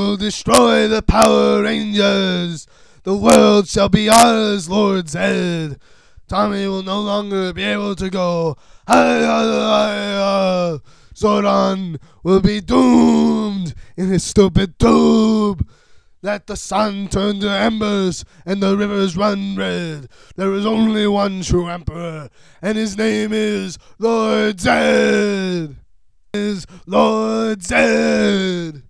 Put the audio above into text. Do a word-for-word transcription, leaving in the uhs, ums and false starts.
will destroy the Power Rangers. The world shall be ours, Lord Zed. Tommy will no longer be able to go. Zordon will be doomed in his stupid tube. Let the sun turn to embers and the rivers run red. There is only one true emperor, and his name is Lord Zed. Is Lord Zed.